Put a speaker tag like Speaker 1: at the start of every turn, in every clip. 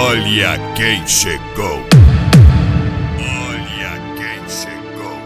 Speaker 1: Olha quem chegou. Olha quem chegou.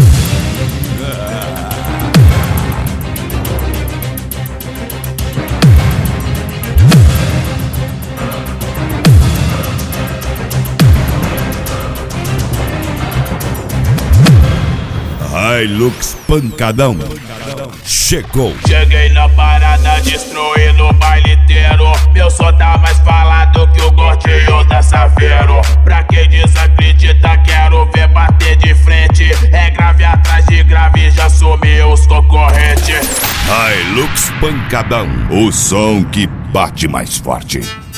Speaker 1: Hilux Pancadão chegou.
Speaker 2: Cheguei na parada destruindo o baile inteiro. Meu som tá mais falado que o gordinho da Saveiro. Pra quem desacredita, quero ver bater de frente. É grave atrás de grave, já sumiu os concorrentes.
Speaker 1: Hilux Pancadão, o som que bate mais forte.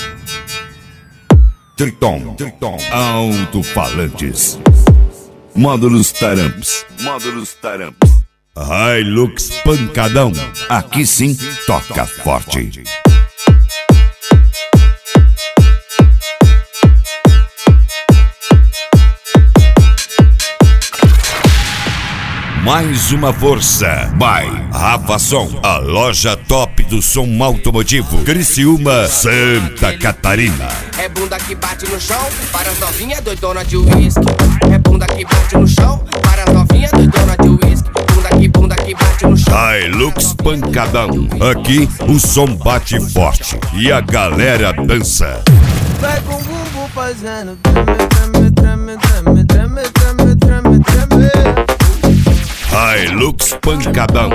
Speaker 1: Triton, alto-falantes. Módulos Taramps. Hilux Pancadão, aqui sim toca forte. Mais uma força. By Rafa Som, a loja top do som automotivo. Criciúma, Santa Catarina.
Speaker 3: É bunda que bate no chão para as novinhas doidona de uísque. É bunda que bate no chão para as novinhas doidona de uísque. Bunda que bate no chão.
Speaker 1: Hilux Pancadão, aqui o som bate forte e a galera dança.
Speaker 4: Vai com o bumbum fazendo treme, treme, treme, treme, treme, treme, treme, treme.
Speaker 1: Hilux Pancadão.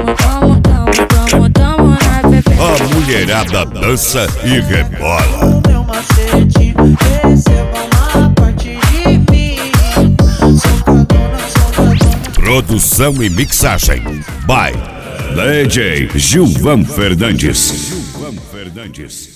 Speaker 1: A mulherada dança e rebola.
Speaker 4: O meu macete, receba uma parte de mim. Socadona.
Speaker 1: Produção e mixagem by DJ Gilvan Fernandes.